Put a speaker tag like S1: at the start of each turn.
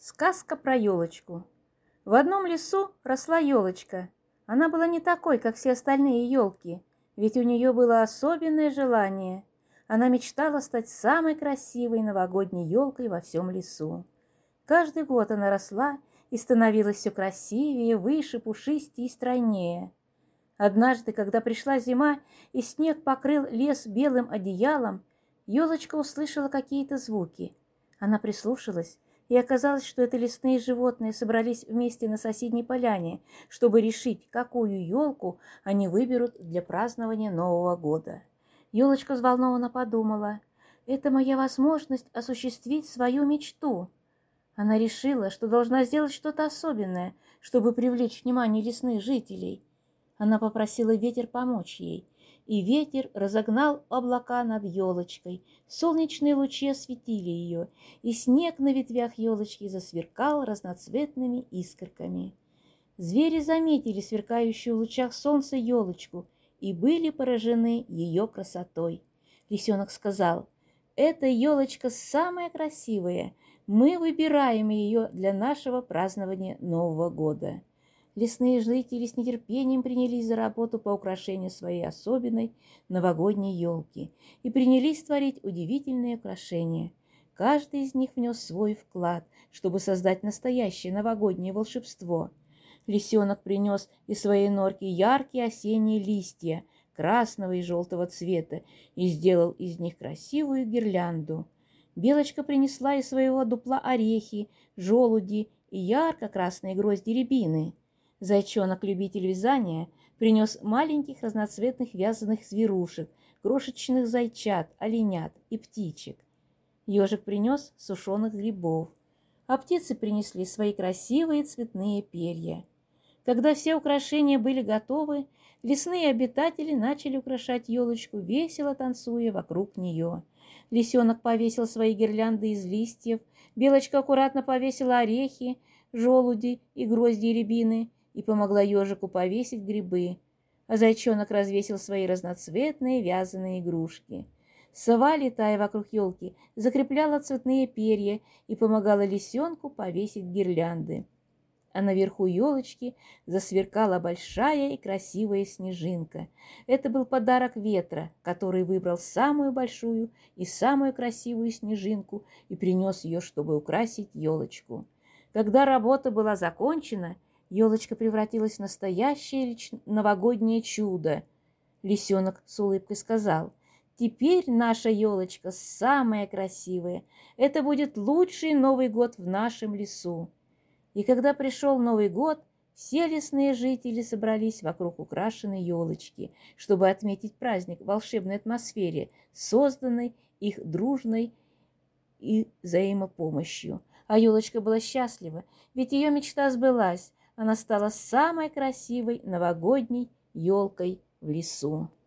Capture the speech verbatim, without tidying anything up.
S1: Сказка про елочку. В одном лесу росла елочка. Она была не такой, как все остальные елки, ведь у нее было особенное желание. Она мечтала стать самой красивой новогодней елкой во всем лесу. Каждый год она росла и становилась все красивее, выше, пушистее и стройнее. Однажды, когда пришла зима и снег покрыл лес белым одеялом, елочка услышала какие-то звуки. Она прислушалась, и оказалось, что это лесные животные собрались вместе на соседней поляне, чтобы решить, какую елку они выберут для празднования Нового года. Елочка взволнованно подумала: «Это моя возможность осуществить свою мечту». Она решила, что должна сделать что-то особенное, чтобы привлечь внимание лесных жителей. Она попросила ветер помочь ей, и ветер разогнал облака над елочкой, солнечные лучи осветили ее, и снег на ветвях елочки засверкал разноцветными искорками. Звери заметили сверкающую в лучах солнца елочку и были поражены ее красотой. Лисенок сказал: «Эта елочка самая красивая, мы выбираем ее для нашего празднования Нового года». Лесные жители с нетерпением принялись за работу по украшению своей особенной новогодней елки и принялись творить удивительные украшения. Каждый из них внес свой вклад, чтобы создать настоящее новогоднее волшебство. Лисенок принес из своей норки яркие осенние листья красного и желтого цвета и сделал из них красивую гирлянду. Белочка принесла из своего дупла орехи, желуди и ярко-красные грозди рябины. Зайчонок-любитель вязания принес маленьких разноцветных вязаных зверушек, крошечных зайчат, оленят и птичек. Ежик принес сушеных грибов, а птицы принесли свои красивые цветные перья. Когда все украшения были готовы, лесные обитатели начали украшать елочку, весело танцуя вокруг нее. Лисенок повесил свои гирлянды из листьев, Белочка аккуратно повесила орехи, желуди и грозди рябины и помогла ежику повесить грибы, а зайчонок развесил свои разноцветные вязаные игрушки. Сова, летая вокруг елки, закрепляла цветные перья и помогала лисенку повесить гирлянды. А наверху елочки засверкала большая и красивая снежинка. Это был подарок ветра, который выбрал самую большую и самую красивую снежинку и принес ее, чтобы украсить елочку. Когда работа была закончена, елочка превратилась в настоящее новогоднее чудо. Лисенок с улыбкой сказал: «Теперь наша елочка самая красивая. Это будет лучший Новый год в нашем лесу». И когда пришел Новый год, все лесные жители собрались вокруг украшенной елочки, чтобы отметить праздник в волшебной атмосфере, созданной их дружной и взаимопомощью. А елочка была счастлива, ведь ее мечта сбылась. Она стала самой красивой новогодней елкой в лесу.